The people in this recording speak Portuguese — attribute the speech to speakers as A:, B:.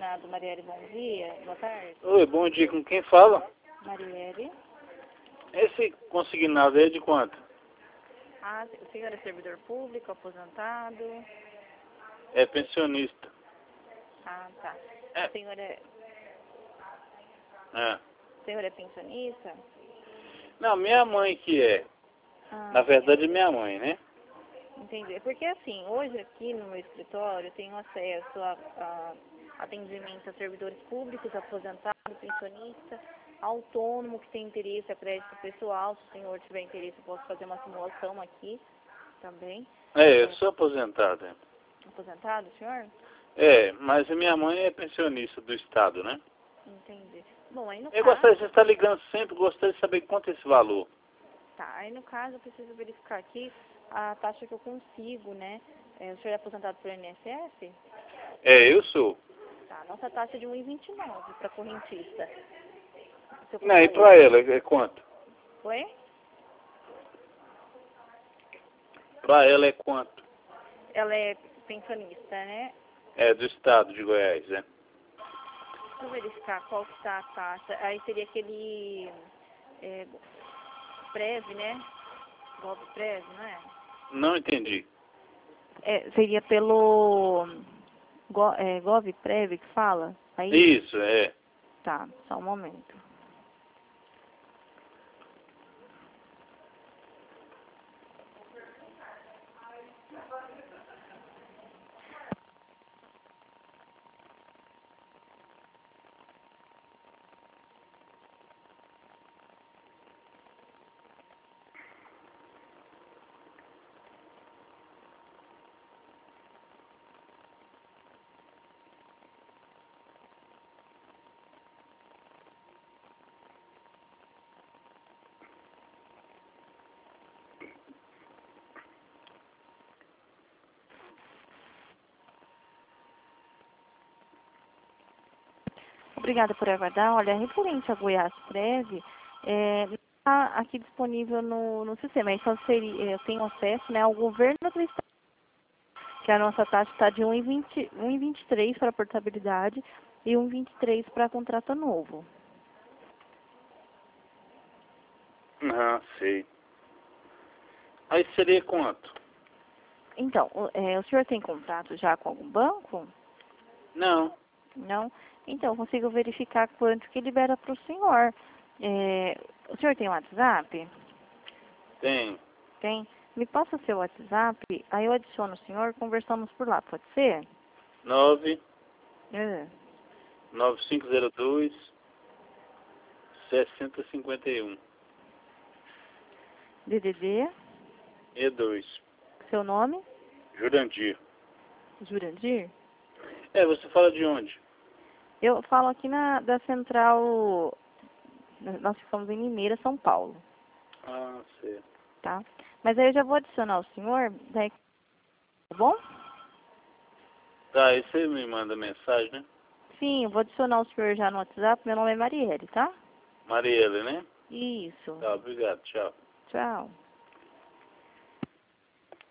A: consignado. Marielle, bom dia. Boa tarde.
B: Oi, bom dia. Com quem fala?
A: Marielle.
B: Esse consignado aí é de quanto?
A: Ah, o senhor é servidor público, aposentado?
B: É pensionista.
A: Ah, tá.
B: É.
A: O senhor é
B: É.
A: pensionista?
B: Não, minha mãe que é. Na verdade, minha mãe, né?
A: Entendi. Porque assim, hoje aqui no meu escritório eu tenho acesso a atendimento a servidores públicos, aposentado, pensionista, autônomo que tem interesse a crédito pessoal. Se o senhor tiver interesse, eu posso fazer uma simulação aqui também.
B: É, eu sou aposentado. É.
A: Aposentado, senhor?
B: É, mas a minha mãe é pensionista do Estado, né?
A: Entendi. Bom, aí no
B: Eu
A: caso...
B: gostaria, você está ligando sempre, gostaria de saber quanto é esse valor.
A: Tá, aí no caso eu preciso verificar aqui a taxa que eu consigo, né? O senhor é aposentado pelo INSS?
B: É, eu sou.
A: Tá, nossa taxa é de 1,29 para correntista. Se eu
B: Não, e
A: comparar-
B: pra ela é quanto?
A: Oi?
B: Pra ela é quanto?
A: Ela é pensionista, né?
B: É do Estado de Goiás, né?
A: Deixa eu verificar qual que está a taxa. Aí seria aquele Prev, né? Golpe Prev, não é?
B: Não entendi.
A: Seria pelo GovPrev que fala? Aí?
B: Isso, é.
A: Tá, só um momento. Obrigada por aguardar. Olha, referente a Goiás Prev, não está aqui disponível no sistema. Então, eu tenho acesso, né, ao governo do estado, que a nossa taxa está de 1,23 para portabilidade e 1,23 para contrato novo.
B: Ah, sei. Aí seria quanto?
A: Então, o senhor tem contato já com algum banco?
B: Não.
A: Não? Então, eu consigo verificar quanto que libera para o senhor. O senhor tem WhatsApp?
B: Tem.
A: Tem? Me passa seu WhatsApp, aí eu adiciono o senhor, conversamos por lá, pode ser?
B: 9
A: É.
B: 9502 6051.
A: DDD,
B: E2.
A: seu nome?
B: Jurandir.
A: Jurandir?
B: É, você fala de onde?
A: Eu falo aqui da central, nós ficamos em Limeira, São Paulo,
B: Ah, sei.
A: tá? Mas aí eu já vou adicionar o senhor, daí, tá bom?
B: Tá, aí você me manda mensagem, né?
A: Sim, eu vou adicionar o senhor já no WhatsApp, meu nome é Marielle, tá?
B: Marielle, né?
A: Isso.
B: Tá, obrigado. Tchau.
A: Tchau.